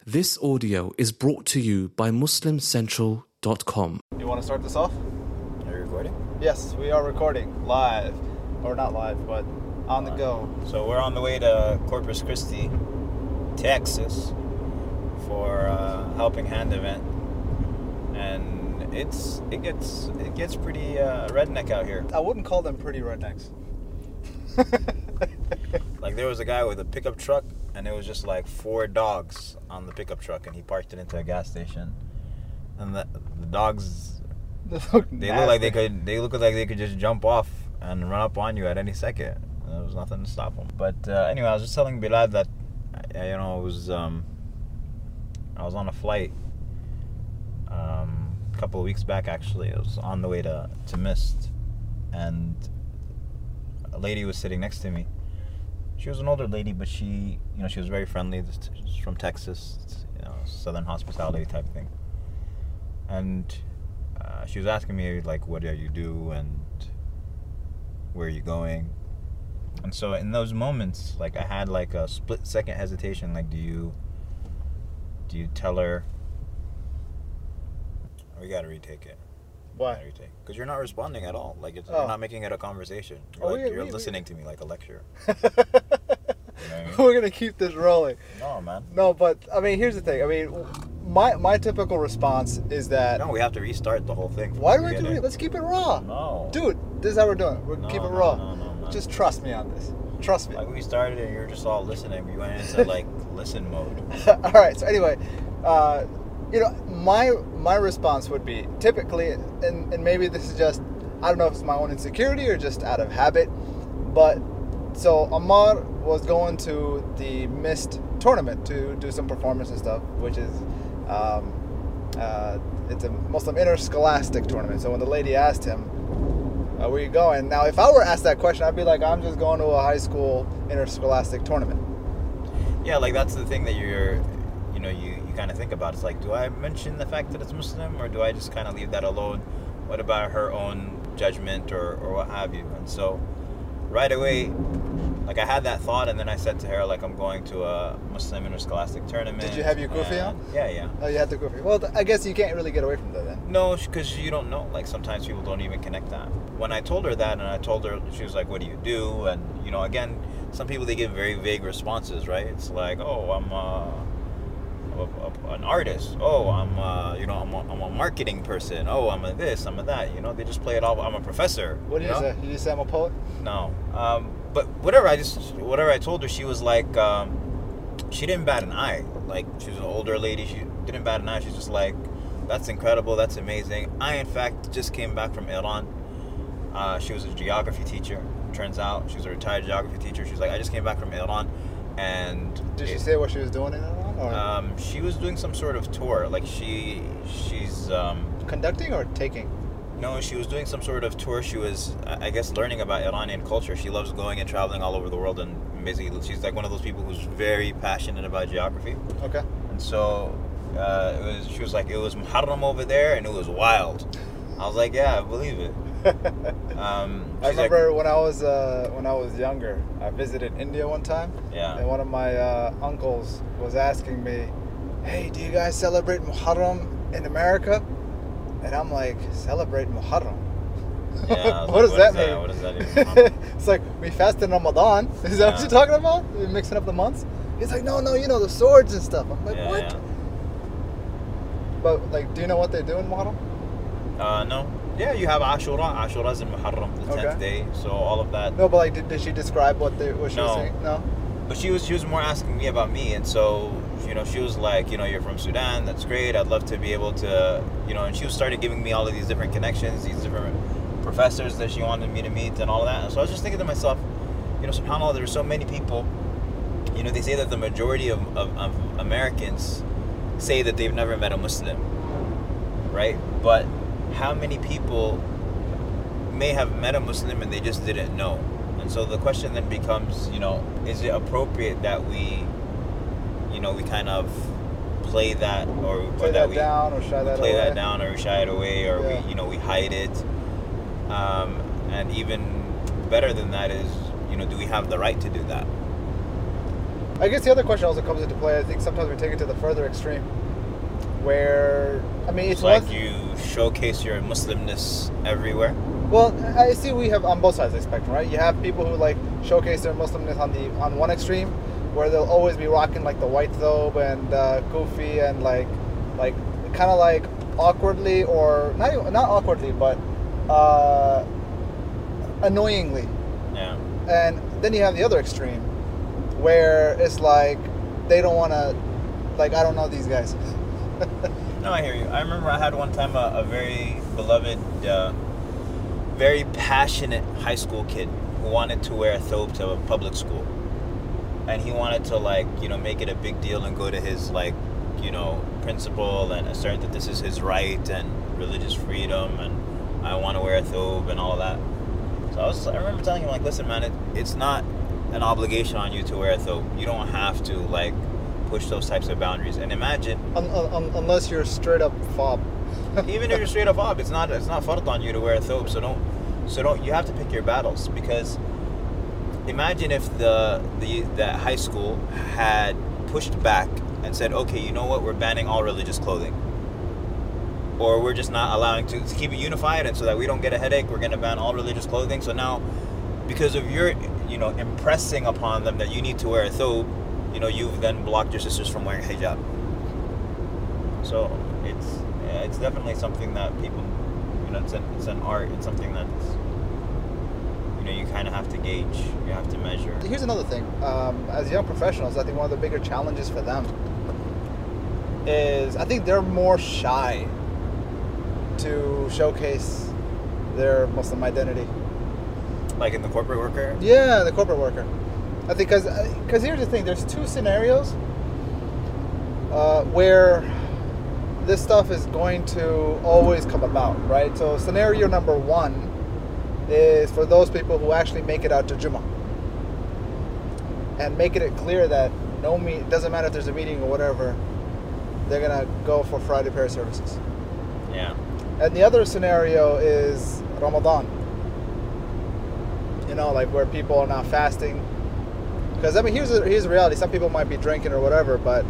This audio is brought to you by MuslimCentral.com. You want to start this off? Are you recording? Yes, we are recording live. Or not live, but on the go. So we're on the way to Corpus Christi, Texas, for a Helping Hand event, and it gets pretty redneck out here. I wouldn't call them pretty rednecks. Like, there was a guy with a pickup truck, and there was just like 4 dogs on the pickup truck, and he parked it into a gas station. And the dogs, they look like they could just jump off and run up on you at any second. There was nothing to stop them. But anyway, I was just telling Bilal that I was on a flight a couple of weeks back. Actually, I was on the way to Mist, and a lady was sitting next to me. She was an older lady, but she was very friendly. She's from Texas, Southern hospitality type thing. And she was asking me, like, what do you do and where are you going? And so in those moments, like, I had like a split-second hesitation. Like, do you tell her? We gotta retake it. Why? Because you're not responding at all. Like, you're not making it a conversation. You're listening to me like a lecture. You know what I mean? We're gonna keep this rolling. No, man. No, but I mean, here's the thing. I mean, my typical response is that. No, we have to restart the whole thing. Why do we do it? Let's keep it raw. No. Dude, this is how we're doing. We're keep it raw. No. Just trust me on this. Trust me. Like, we started and you're just all listening. We went into like listen mode. All right. So anyway, my response would be typically, and maybe this is just, I don't know if it's my own insecurity or just out of habit, but so Ammar was going to the Mist tournament to do some performance and stuff, which is it's a Muslim interscholastic tournament. So when the lady asked him, where are you going? Now, if I were asked that question, I'd be like, I'm just going to a high school interscholastic tournament. Yeah, like, that's the thing that you kind of think about. It's like, do I mention the fact that it's Muslim, or do I just kind of leave that alone? What about her own judgment or what have you? And so right away, like, I had that thought, and then I said to her, like, I'm going to a Muslim interscholastic tournament. Did you have your kufi on? Yeah. Oh, you had the kufi. Well, I guess you can't really get away from that then. No, because you don't know. Like, sometimes people don't even connect that. When I told her that, and I told her, she was like, what do you do? And, again, some people, they give very vague responses, right? It's like, oh, I'm an artist. Oh, I'm a marketing person. Oh, I'm a this, I'm a that. They just play it all. I'm a professor. What did you say? Did you say I'm a poet? No. But whatever I told her, she was like, she didn't bat an eye. Like, she was an older lady. She didn't bat an eye. She's just like, that's incredible. That's amazing. I, in fact, just came back from Iran. She was a geography teacher. Turns out she was a retired geography teacher. She's like, I just came back from Iran. And did she say what she was doing in Iran? Or? She was doing some sort of tour. Like, she's conducting or taking? No, she was doing some sort of tour. She was, I guess, learning about Iranian culture. She loves going and traveling all over the world, and basically, she's like one of those people who's very passionate about geography. Okay. And so, she was like, it was Muharram over there, and it was wild. I was like, yeah, I believe it. I remember when I was younger, I visited India one time. Yeah. And one of my uncles was asking me, "Hey, do you guys celebrate Muharram in America?" And I'm like, "Celebrate Muharram? Yeah, what does that mean? What does that even? It's like, we fast in Ramadan. Is that what you're talking about? You're mixing up the months? He's like, no, the swords and stuff. I'm like, what? Yeah. But, like, do you know what they do in Muharram? No. Yeah, you have Ashura. Ashura's in Muharram, the 10th day. So all of that. No, but like, did she describe what she was saying? No. But she was more asking me about me, and so she was like, you're from Sudan. That's great. I'd love to be able to, and she started giving me all of these different connections, these different professors that she wanted me to meet, and all of that. And so I was just thinking to myself, subhanAllah, there are so many people. They say that the majority of Americans say that they've never met a Muslim, right? But how many people may have met a Muslim and they just didn't know? And so the question then becomes, is it appropriate that we kind of play that, or play that down, or shy that away? Play that down, or shy it away, or we hide it. And even better than that is, do we have the right to do that? I guess the other question also comes into play. I think sometimes we take it to the further extreme, where I mean, it's like you showcase your Muslimness everywhere. Well, I see we have on both sides of the spectrum, right? You have people who like showcase their Muslimness on one extreme, where they'll always be rocking like the white thobe and goofy and like kind of like awkwardly, or not awkwardly, but annoyingly. Yeah. And then you have the other extreme, where it's like they don't want to, like, I don't know these guys. No, I hear you. I remember I had one time a very beloved, very passionate high school kid who wanted to wear a thobe to a public school. And he wanted to, like, you know, make it a big deal and go to his, like, you know, principal and assert that this is his right and religious freedom and I want to wear a thobe and all of that. So I remember telling him, like, listen, man, it's not an obligation on you to wear a thobe. You don't have to, like, push those types of boundaries. And imagine... unless you're straight up fob. Even if you're straight up fob, it's not fard on you to wear a thobe. So don't. You have to pick your battles, because imagine if the high school had pushed back and said, okay, you know what, we're banning all religious clothing, or we're just not allowing to keep it unified, and so that we don't get a headache, we're going to ban all religious clothing. So now, because of your, you know, impressing upon them that you need to wear a thobe, you know, you've then blocked your sisters from wearing hijab. So it's definitely something that people, you know, it's an art. It's something that's, you know, you kind of have to gauge. You have to measure. Here's another thing. As young professionals, I think one of the bigger challenges for them is, I think they're more shy to showcase their Muslim identity. Like in the corporate worker? Yeah, the corporate worker. I think because here's the thing. There's two scenarios where this stuff is going to always come about, right? So scenario number one is for those people who actually make it out to Jummah and making it clear that it doesn't matter if there's a meeting or whatever, they're gonna go for Friday prayer services. Yeah. And the other scenario is Ramadan. You know, like where people are not fasting. Because I mean, here's the reality. Some people might be drinking or whatever, but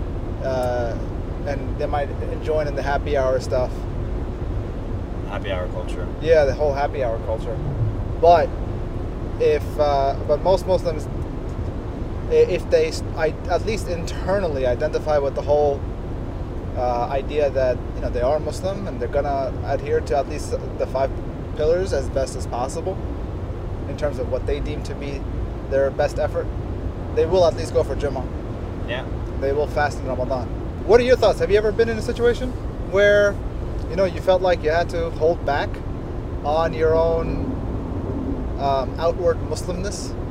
and they might join in the happy hour stuff. Happy hour culture. Yeah, the whole happy hour culture. But but most Muslims, if they at least internally identify with the whole idea that, you know, they are Muslim and they're gonna adhere to at least the 5 pillars as best as possible in terms of what they deem to be their best effort, they will at least go for Jummah. Yeah. They will fast in Ramadan. What are your thoughts? Have you ever been in a situation where, you know, you felt like you had to hold back on your own outward Muslimness?